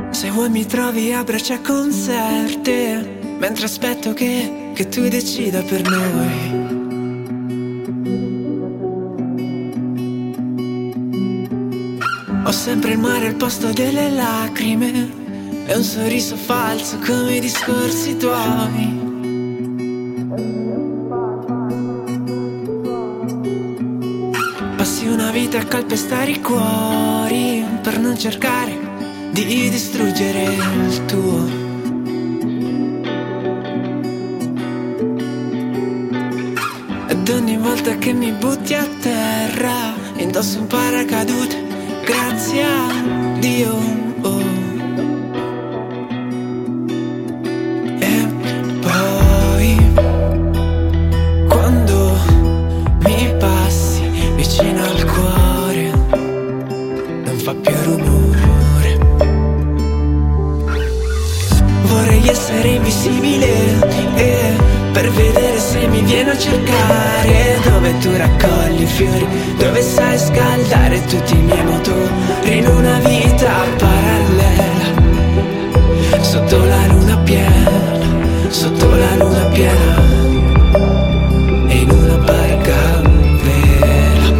Se vuoi mi trovi a braccia conserte, mentre aspetto che tu decida per noi. Ho sempre il mare al posto delle lacrime e un sorriso falso come i discorsi tuoi. Passi una vita a calpestare i cuori per non cercare di distruggere il tuo. Ed ogni volta che mi butti a terra indosso un paracadute, grazie a Dio. E poi quando mi passi vicino al cuore non fa più rumore. Vorrei essere invisibile per vedere se mi viene a cercare, dove tu raccogli i fiori, dove sai scaldare tutti i miei motori, in una vita parallela, sotto la luna piena, sotto la luna piena, e in una barca a vela.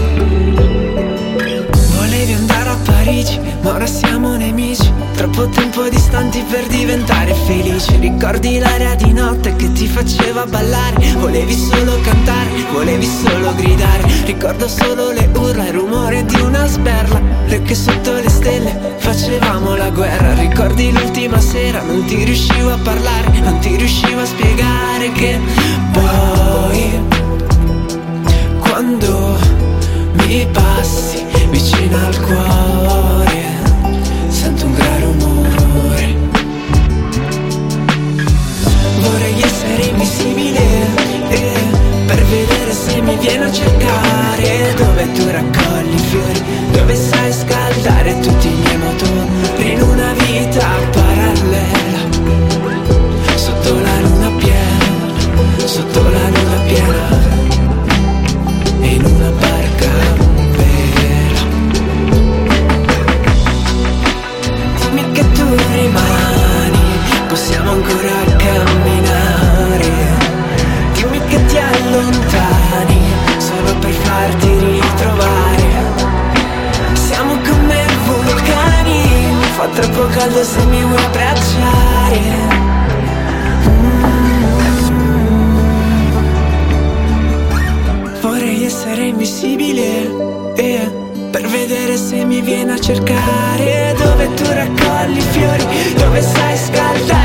Volevi andare a Parigi, ma ora siamo nemici, troppo tempo distanti per diventare felici. Ricordi l'aria di notte che ti faceva ballare, volevi solo cantare, volevi solo gridare. Ricordo solo le urla, il rumore di una sberla, e che sotto le stelle facevamo la guerra. Ricordi l'ultima sera, non ti riuscivo a parlare, non ti riuscivo a spiegare che poi quando mi passi vicino al cuore sento un gran rumore. Vorrei essere invisibile per vedere se mi viene a cercare, dove tu raccogli i fiori, dove sai scaldare tutti i miei motori, in una vita parallela, sotto la luna piena, sotto la luna piena, e in una barca a vela. Dimmi che tu rimani, possiamo ancora camminare. Dimmi che ti allontani solo per farti ritrovare. Siamo come vulcani, fa troppo caldo se mi vuoi abbracciare. Vorrei essere invisibile per vedere se mi viene a cercare, dove tu raccogli i fiori, dove sai scaldare